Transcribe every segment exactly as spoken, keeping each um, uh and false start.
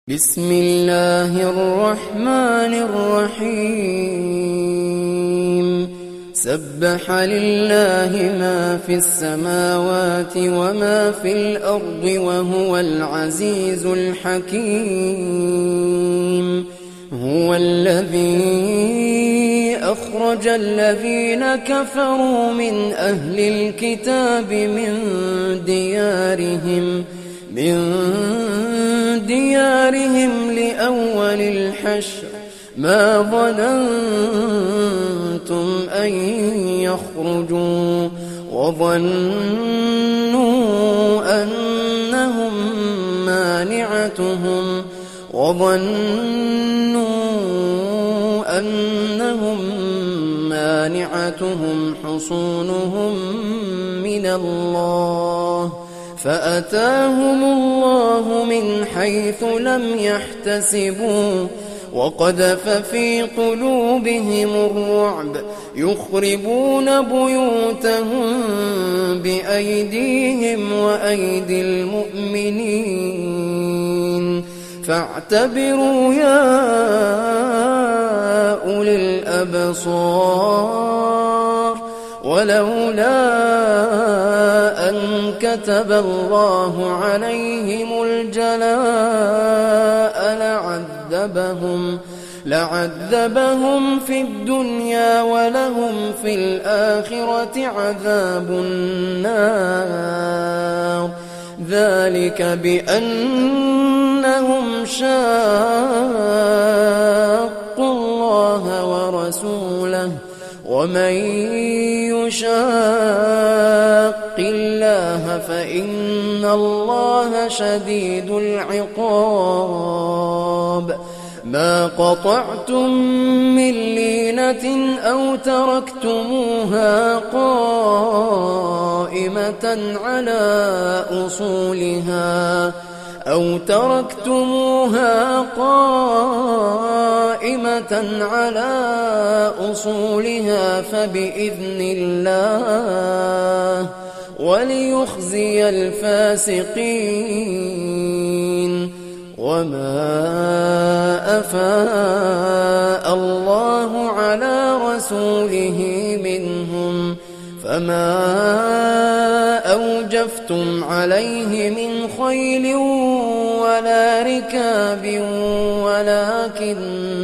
بسم الله الرحمن الرحيم سبح لله ما في السماوات وما في الأرض وهو العزيز الحكيم هو الذي أخرج الذين كفروا من أهل الكتاب من ديارهم من ديارهم لأول الحشر ما ظننتم أن يخرجوا وظنوا أنهم مانعتهم وظنوا أنهم مانعتهم حصونهم من الله فأتاهم الله من حيث لم يحتسبوا وقذف في قلوبهم الرعب يخربون بيوتهم بأيديهم وأيدي المؤمنين فاعتبروا يا أولي الأبصار ولولا أن كتب الله عليهم الجلاء لعذبهم لعذبهم في الدنيا ولهم في الآخرة عذاب النار ذلك بأنهم شاقوا الله ورسوله ومن يشاق الله فإن الله شديد العقاب ما قطعتم من لينة أو تركتموها قائمة على أصولها أو تركتموها قائمة على أصولها فبإذن الله وليخزي الفاسقين وما أفاء الله على رسوله منهم فما أوجفتم عليه من خيل ولا ركاب ولكن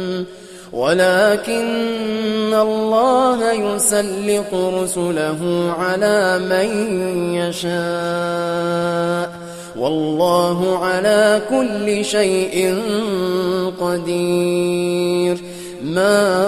ولكن الله يسلط رسله على من يشاء والله على كل شيء قدير ما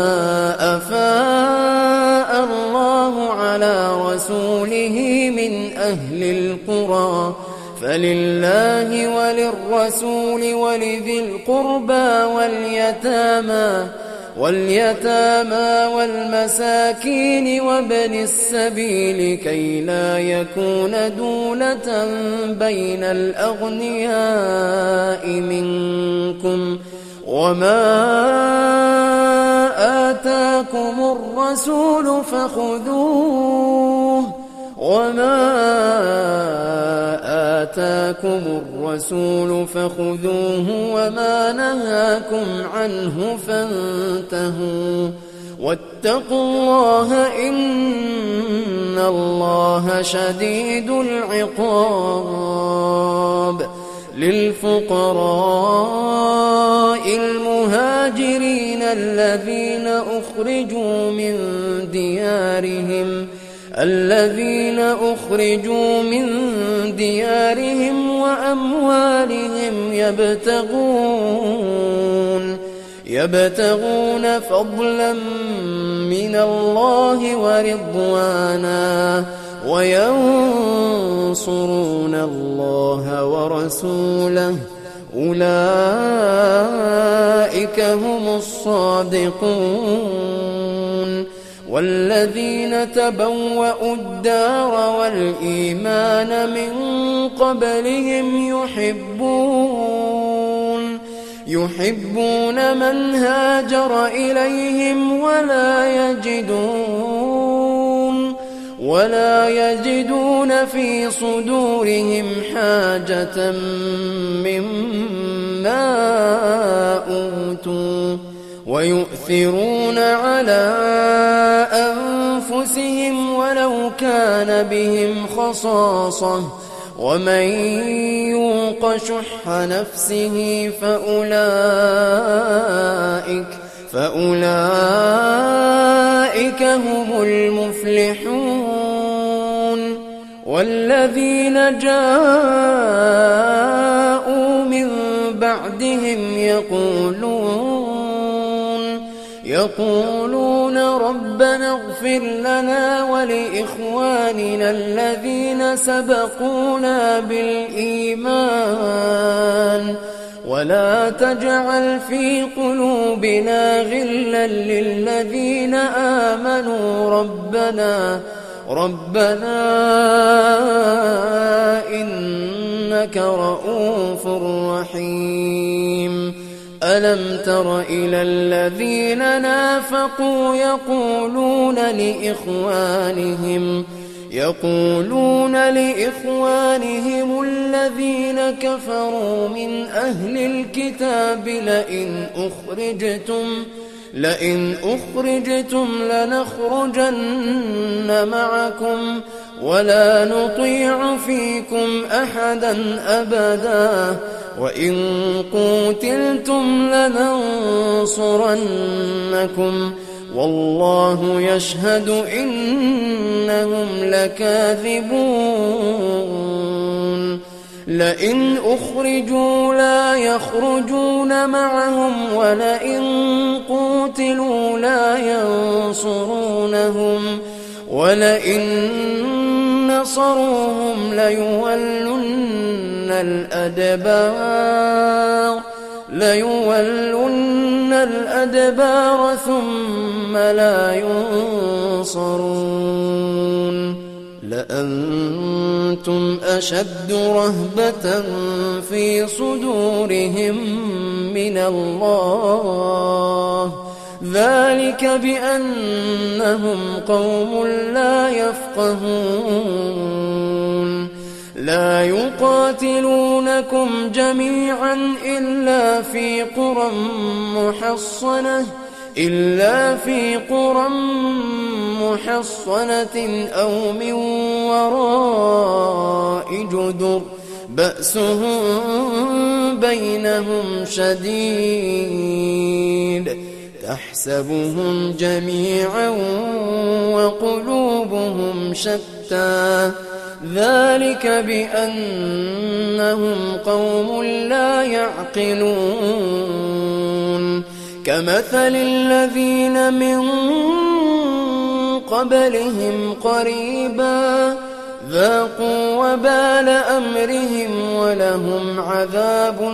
أفاء الله على رسوله من أهل القرى فلله وللرسول ولذي القربى واليتامى واليتامى والمساكين وابن السبيل كي لا يكون دولة بين الأغنياء منكم وما آتاكم الرسول فخذوه وما آتاكم الرسول فخذوه وما نهاكم عنه فانتهوا واتقوا الله إن الله شديد العقاب للفقراء المهاجرين الذين أخرجوا من ديارهم الذين أخرجوا من ديارهم وأموالهم يبتغون يبتغون فضلا من الله ورضوانا وينصرون الله ورسوله أولئك هم الصادقون والذين تبوأوا الدار والإيمان من قبلهم يحبون يحبون من هاجر إليهم ولا يجدون ولا يجدون في صدورهم حاجة مما أوتوا ويؤثرون على أنفسهم ولو كان بهم خصاصة ومن يوق شح نفسه فأولئك فأولئك هم المفلحون والذين جاءوا من بعدهم يقولون يقولون ربنا اغفر لنا ولإخواننا الذين سبقونا بالإيمان ولا تجعل في قلوبنا غلا للذين آمنوا ربنا ربنا إنك رؤوف رحيم. ألم تر إلى الذين نافقوا يقولون لإخوانهم يقولون لإخوانهم الذين كفروا من أهل الكتاب لئن أخرجتم لئن أخرجتم لنخرجن معكم ولا نطيع فيكم أحدا أبدا وإن قوتلتم لننصرنكم والله يشهد إنهم لكاذبون. لئن أخرجوا لا يخرجون معهم ولئن قوتلوا لا ينصرونهم ولئن نصروهم ليولن الأدبار ليولن الأدبار ثم لا ينصرون. لأنتم أشد رهبة في صدورهم من الله ذلك بأنهم قوم لا يفقهون. لا يقاتلونكم جميعا إلا في قرى محصنة إلا في قرى محصنة أو من وراء جدر بأسهم بينهم شديد تحسبهم جميعا وقلوبهم شتى ذلك بأنهم قوم لا يعقلون. كمثل الذين من قبلهم قريبا ذاقوا وبال أمرهم ولهم عذاب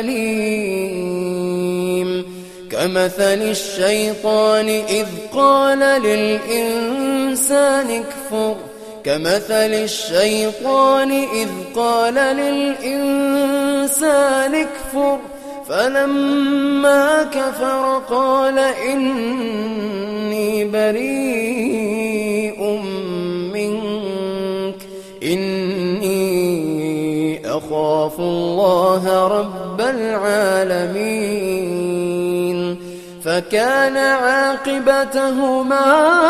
أليم. كمثل الشيطان إذ قال للإنسان اكفر كمثل الشيطان إذ قال للإنسان اكفر فلما كفر قال إني بريء منك إني أخاف الله رب العالمين. فكان عاقبتهما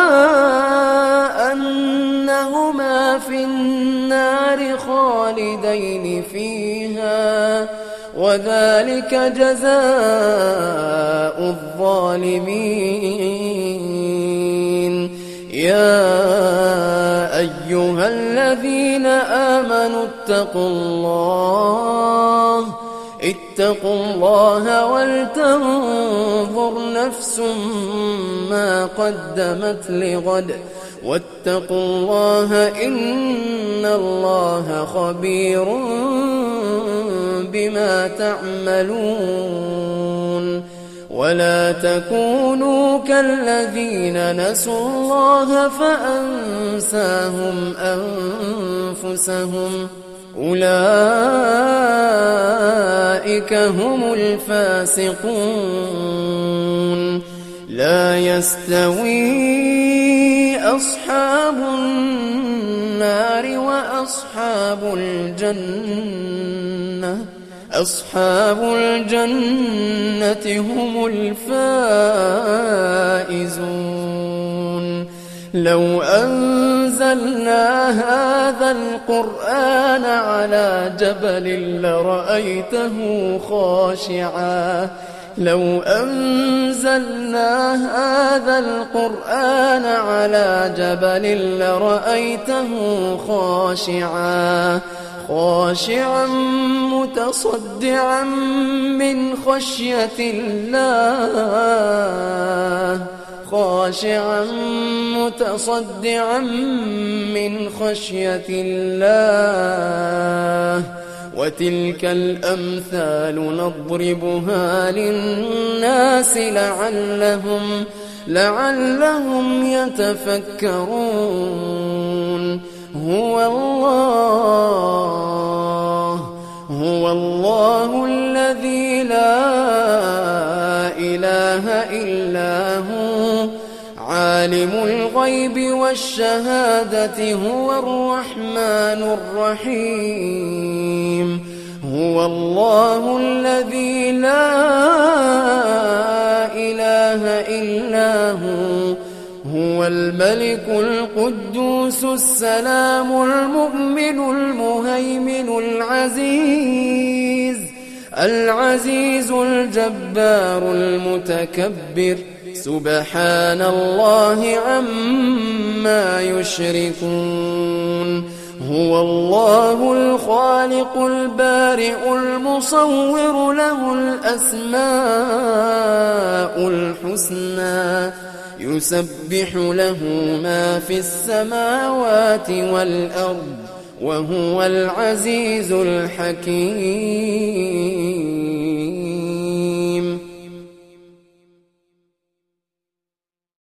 أنهما في النار خالدين فيها وذلك جزاء الظالمين. يا أيها الذين آمنوا اتقوا الله اتقوا الله ولتنظر نفس ما قدمت لغد واتقوا الله إن الله خبير بما تعملون. ولا تكونوا كالذين نسوا الله فأنساهم أنفسهم أولئك هم الفاسقون. لا يستوي أصحاب النار وأصحاب الجنة أصحاب الجنة هم الفائزون. لو أنزلنا هذا القرآن على جبل لرأيته خاشعا لو أنزلنا هذا القرآن على جبل لرأيته خاشعا خاشعا متصدعا من خشية الله خاشعا متصدعا من خشية الله. وتلك الأمثال نضربها للناس لعلهم لعلهم يتفكرون. هو الله هو الله الذي لا إله إلا هو عالم الغيب والشهادة هو الرحمن الرحيم. هو الله الذي لا إله إلا هو هو الملك القدوس السلام المؤمن المهيمن العزيز العزيز الجبار المتكبر. سبحان الله عما يشركون. هو الله الخالق البارئ المصور له الأسماء الحسنى يسبح له ما في السماوات والأرض وهو العزيز الحكيم.